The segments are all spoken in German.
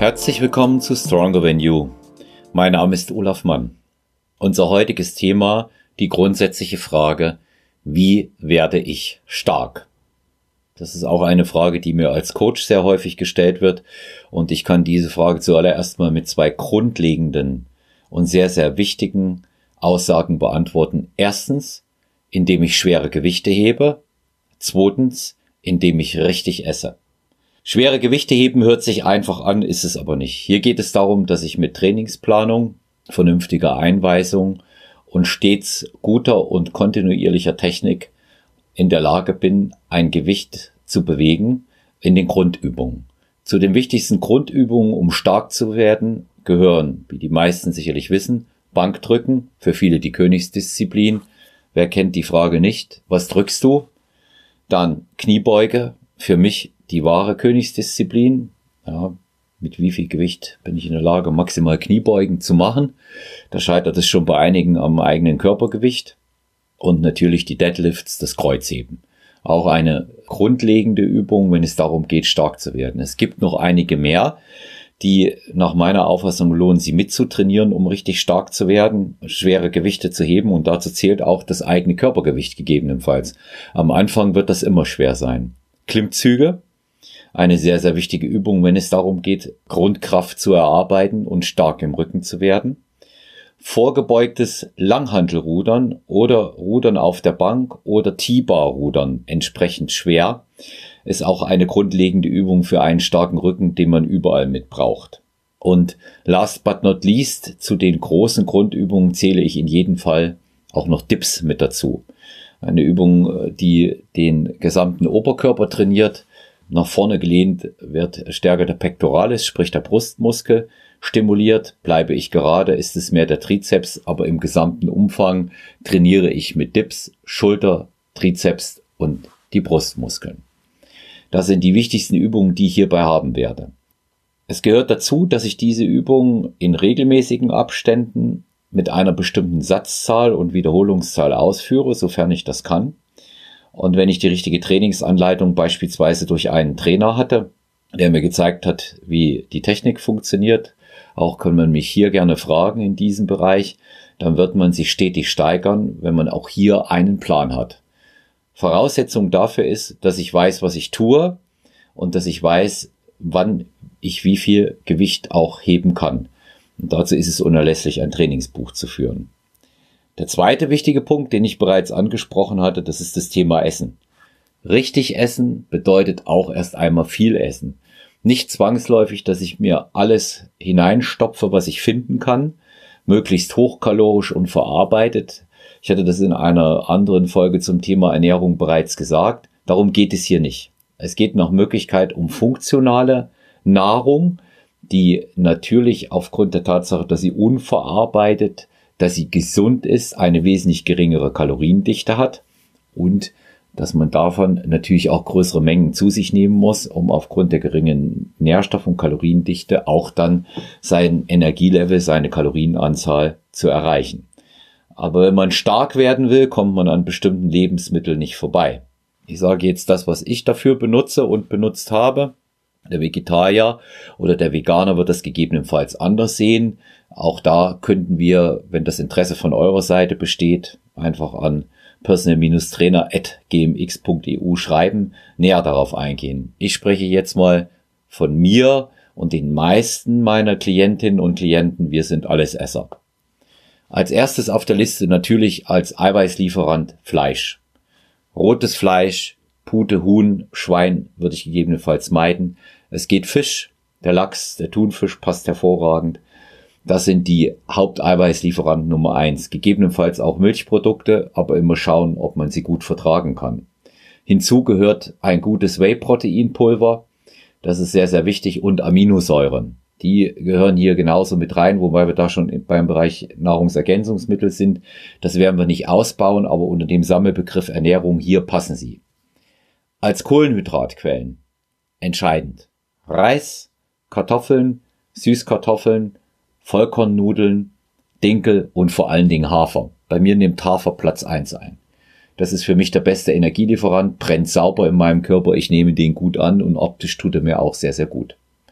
Herzlich willkommen zu Stronger Than You. Mein Name ist Olaf Mann. Unser heutiges Thema, die grundsätzliche Frage, wie werde ich stark? Das ist auch eine Frage, die mir als Coach sehr häufig gestellt wird, und ich kann diese Frage zuallererst mal mit zwei grundlegenden und sehr, sehr wichtigen Aussagen beantworten. Erstens, indem ich schwere Gewichte hebe. Zweitens, indem ich richtig esse. Schwere Gewichte heben hört sich einfach an, ist es aber nicht. Hier geht es darum, dass ich mit Trainingsplanung, vernünftiger Einweisung und stets guter und kontinuierlicher Technik in der Lage bin, ein Gewicht zu bewegen in den Grundübungen. Zu den wichtigsten Grundübungen, um stark zu werden, gehören, wie die meisten sicherlich wissen, Bankdrücken, für viele die Königsdisziplin. Wer kennt die Frage nicht? Was drückst du? Dann Kniebeuge, für mich die wahre Königsdisziplin. Ja, mit wie viel Gewicht bin ich in der Lage, maximal Kniebeugen zu machen? Da scheitert es schon bei einigen am eigenen Körpergewicht. Und natürlich die Deadlifts, das Kreuzheben. Auch eine grundlegende Übung, wenn es darum geht, stark zu werden. Es gibt noch einige mehr, die nach meiner Auffassung lohnen, sie mitzutrainieren, um richtig stark zu werden, schwere Gewichte zu heben, und dazu zählt auch das eigene Körpergewicht gegebenenfalls. Am Anfang wird das immer schwer sein. Klimmzüge, eine sehr, sehr wichtige Übung, wenn es darum geht, Grundkraft zu erarbeiten und stark im Rücken zu werden. Vorgebeugtes Langhantelrudern oder Rudern auf der Bank oder T-Bar-Rudern, entsprechend schwer, ist auch eine grundlegende Übung für einen starken Rücken, den man überall mit braucht. Und last but not least, zu den großen Grundübungen zähle ich in jedem Fall auch noch Dips mit dazu. Eine Übung, die den gesamten Oberkörper trainiert. Nach vorne gelehnt wird stärker der Pectoralis, sprich der Brustmuskel, stimuliert. Bleibe ich gerade, ist es mehr der Trizeps, aber im gesamten Umfang trainiere ich mit Dips, Schulter, Trizeps und die Brustmuskeln. Das sind die wichtigsten Übungen, die ich hierbei haben werde. Es gehört dazu, dass ich diese Übungen in regelmäßigen Abständen mit einer bestimmten Satzzahl und Wiederholungszahl ausführe, sofern ich das kann. Und wenn ich die richtige Trainingsanleitung beispielsweise durch einen Trainer hatte, der mir gezeigt hat, wie die Technik funktioniert, auch kann man mich hier gerne fragen in diesem Bereich, dann wird man sich stetig steigern, wenn man auch hier einen Plan hat. Voraussetzung dafür ist, dass ich weiß, was ich tue, und dass ich weiß, wann ich wie viel Gewicht auch heben kann. Und dazu ist es unerlässlich, ein Trainingsbuch zu führen. Der zweite wichtige Punkt, den ich bereits angesprochen hatte, das ist das Thema Essen. Richtig essen bedeutet auch erst einmal viel essen. Nicht zwangsläufig, dass ich mir alles hineinstopfe, was ich finden kann, möglichst hochkalorisch und verarbeitet. Ich hatte das in einer anderen Folge zum Thema Ernährung bereits gesagt. Darum geht es hier nicht. Es geht nach Möglichkeit um funktionale Nahrung, die natürlich aufgrund der Tatsache, dass sie unverarbeitet, dass sie gesund ist, eine wesentlich geringere Kaloriendichte hat und dass man davon natürlich auch größere Mengen zu sich nehmen muss, um aufgrund der geringen Nährstoff- und Kaloriendichte auch dann sein Energielevel, seine Kalorienanzahl zu erreichen. Aber wenn man stark werden will, kommt man an bestimmten Lebensmitteln nicht vorbei. Ich sage jetzt das, was ich dafür benutze und benutzt habe. Der Vegetarier oder der Veganer wird das gegebenenfalls anders sehen. Auch da könnten wir, wenn das Interesse von eurer Seite besteht, einfach an personal-trainer@gmx.eu schreiben, näher darauf eingehen. Ich spreche jetzt mal von mir und den meisten meiner Klientinnen und Klienten. Wir sind alles Esser. Als erstes auf der Liste natürlich als Eiweißlieferant Fleisch. Rotes Fleisch, Pute, Huhn, Schwein würde ich gegebenenfalls meiden. Es geht Fisch, der Lachs, der Thunfisch passt hervorragend. Das sind die Haupteiweißlieferanten Nummer 1. Gegebenenfalls auch Milchprodukte, aber immer schauen, ob man sie gut vertragen kann. Hinzu gehört ein gutes Whey-Proteinpulver. Das ist sehr, sehr wichtig, und Aminosäuren. Die gehören hier genauso mit rein, wobei wir da schon beim Bereich Nahrungsergänzungsmittel sind. Das werden wir nicht ausbauen, aber unter dem Sammelbegriff Ernährung hier passen sie. Als Kohlenhydratquellen entscheidend: Reis, Kartoffeln, Süßkartoffeln, Vollkornnudeln, Dinkel und vor allen Dingen Hafer. Bei mir nimmt Hafer Platz 1 ein. Das ist für mich der beste Energielieferant, brennt sauber in meinem Körper, ich nehme den gut an und optisch tut er mir auch sehr, sehr gut.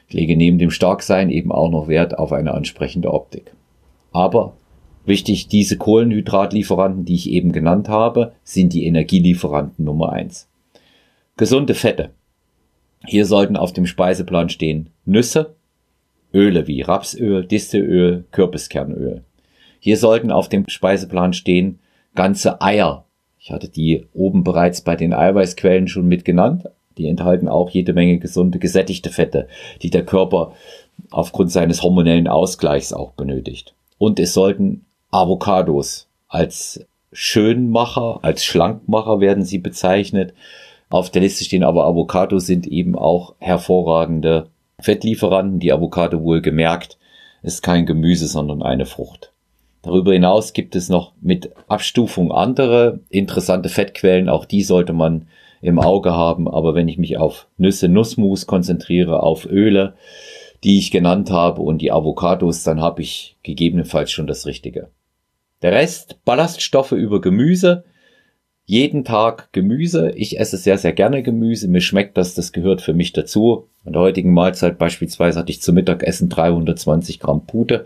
Ich lege neben dem Starksein eben auch noch Wert auf eine ansprechende Optik. Aber wichtig, diese Kohlenhydratlieferanten, die ich eben genannt habe, sind die Energielieferanten Nummer 1. Gesunde Fette. Hier sollten auf dem Speiseplan stehen Nüsse, Öle wie Rapsöl, Distelöl, Kürbiskernöl. Hier sollten auf dem Speiseplan stehen ganze Eier. Ich hatte die oben bereits bei den Eiweißquellen schon mit genannt. Die enthalten auch jede Menge gesunde, gesättigte Fette, die der Körper aufgrund seines hormonellen Ausgleichs auch benötigt. Und es sollten Avocados als Schönmacher, als Schlankmacher werden sie bezeichnet. Auf der Liste stehen aber Avocados sind eben auch hervorragende Fettlieferanten. Die Avocado wohlgemerkt ist kein Gemüse, sondern eine Frucht. Darüber hinaus gibt es noch mit Abstufung andere interessante Fettquellen. Auch die sollte man im Auge haben. Aber wenn ich mich auf Nüsse, Nussmus konzentriere, auf Öle, die ich genannt habe und die Avocados, dann habe ich gegebenenfalls schon das Richtige. Der Rest, Ballaststoffe über Gemüse. Jeden Tag Gemüse. Ich esse sehr, sehr gerne Gemüse. Mir schmeckt das gehört für mich dazu. In der heutigen Mahlzeit beispielsweise hatte ich zum Mittagessen 320 Gramm Pute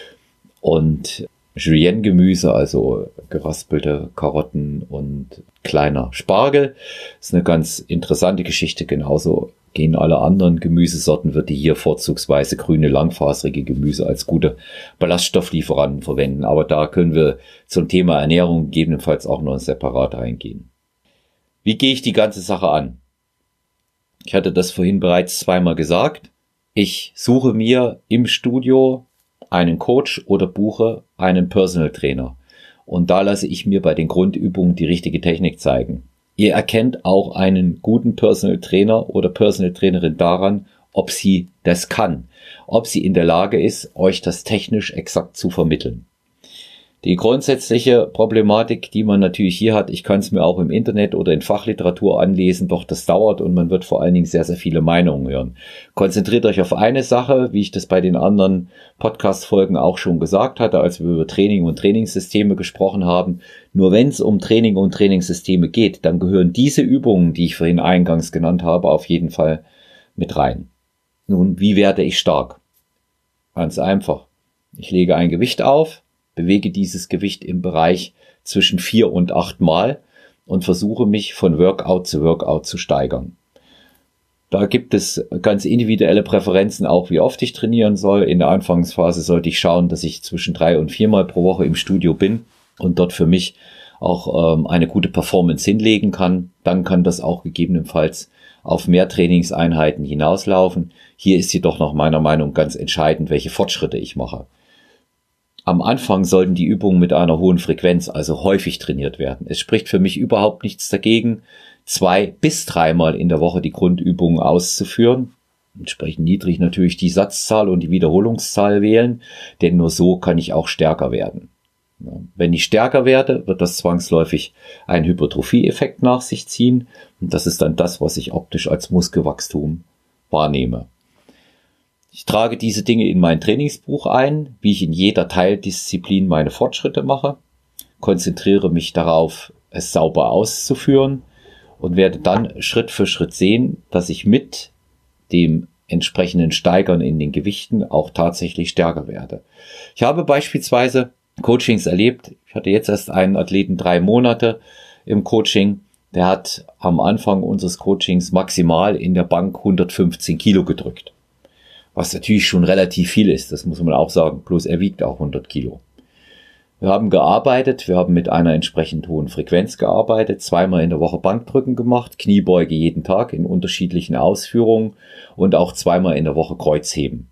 und Julienne-Gemüse, also geraspelte Karotten und kleiner Spargel. Das ist eine ganz interessante Geschichte. Genauso gehen alle anderen Gemüsesorten, würde hier vorzugsweise grüne, langfaserige Gemüse als gute Ballaststofflieferanten verwenden. Aber da können wir zum Thema Ernährung gegebenenfalls auch noch separat eingehen. Wie gehe ich die ganze Sache an? Ich hatte das vorhin bereits zweimal gesagt. Ich suche mir im Studio einen Coach oder buche einen Personal Trainer. Und da lasse ich mir bei den Grundübungen die richtige Technik zeigen. Ihr erkennt auch einen guten Personal Trainer oder Personal Trainerin daran, ob sie das kann, ob sie in der Lage ist, euch das technisch exakt zu vermitteln. Die grundsätzliche Problematik, die man natürlich hier hat, ich kann es mir auch im Internet oder in Fachliteratur anlesen, doch das dauert und man wird vor allen Dingen sehr, sehr viele Meinungen hören. Konzentriert euch auf eine Sache, wie ich das bei den anderen Podcast-Folgen auch schon gesagt hatte, als wir über Training und Trainingssysteme gesprochen haben. Nur wenn es um Training und Trainingssysteme geht, dann gehören diese Übungen, die ich vorhin eingangs genannt habe, auf jeden Fall mit rein. Nun, wie werde ich stark? Ganz einfach. Ich lege ein Gewicht auf, bewege dieses Gewicht im Bereich zwischen 4 und 8 Mal und versuche mich von Workout zu Workout zu steigern. Da gibt es ganz individuelle Präferenzen, auch wie oft ich trainieren soll. In der Anfangsphase sollte ich schauen, dass ich zwischen 3 und 4 Mal pro Woche im Studio bin und dort für mich auch eine gute Performance hinlegen kann. Dann kann das auch gegebenenfalls auf mehr Trainingseinheiten hinauslaufen. Hier ist jedoch nach meiner Meinung ganz entscheidend, welche Fortschritte ich mache. Am Anfang sollten die Übungen mit einer hohen Frequenz, also häufig trainiert werden. Es spricht für mich überhaupt nichts dagegen, 2 bis 3 Mal in der Woche die Grundübungen auszuführen. Entsprechend niedrig natürlich die Satzzahl und die Wiederholungszahl wählen, denn nur so kann ich auch stärker werden. Ja, wenn ich stärker werde, wird das zwangsläufig einen Hypertrophie-Effekt nach sich ziehen und das ist dann das, was ich optisch als Muskelwachstum wahrnehme. Ich trage diese Dinge in mein Trainingsbuch ein, wie ich in jeder Teildisziplin meine Fortschritte mache, konzentriere mich darauf, es sauber auszuführen und werde dann Schritt für Schritt sehen, dass ich mit dem entsprechenden Steigern in den Gewichten auch tatsächlich stärker werde. Ich habe beispielsweise Coachings erlebt. Ich hatte jetzt erst einen Athleten 3 Monate im Coaching. Der hat am Anfang unseres Coachings maximal in der Bank 115 Kilo gedrückt. Was natürlich schon relativ viel ist, das muss man auch sagen, bloß er wiegt auch 100 Kilo. Wir haben gearbeitet, wir haben mit einer entsprechend hohen Frequenz gearbeitet, 2-mal in der Woche Bankdrücken gemacht, Kniebeuge jeden Tag in unterschiedlichen Ausführungen und auch 2-mal in der Woche Kreuzheben.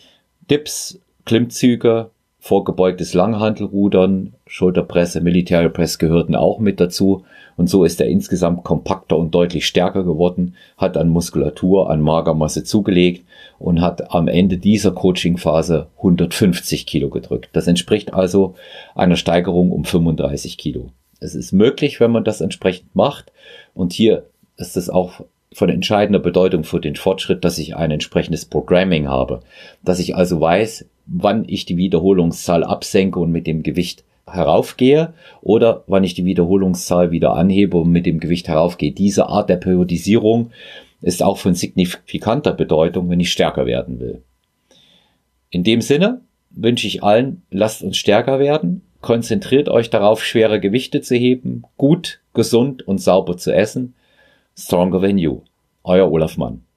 Dips, Klimmzüge, vorgebeugtes Langhantelrudern, Schulterpresse, Military Press gehörten auch mit dazu und so ist er insgesamt kompakter und deutlich stärker geworden, hat an Muskulatur, an Magermasse zugelegt und hat am Ende dieser Coachingphase 150 Kilo gedrückt. Das entspricht also einer Steigerung um 35 Kilo. Es ist möglich, wenn man das entsprechend macht und hier ist es auch von entscheidender Bedeutung für den Fortschritt, dass ich ein entsprechendes Programming habe, dass ich also weiß, wann ich die Wiederholungszahl absenke und mit dem Gewicht heraufgehe oder wann ich die Wiederholungszahl wieder anhebe und mit dem Gewicht heraufgehe. Diese Art der Periodisierung ist auch von signifikanter Bedeutung, wenn ich stärker werden will. In dem Sinne wünsche ich allen, lasst uns stärker werden, konzentriert euch darauf, schwere Gewichte zu heben, gut, gesund und sauber zu essen. Stronger than you. Euer Olaf Mann.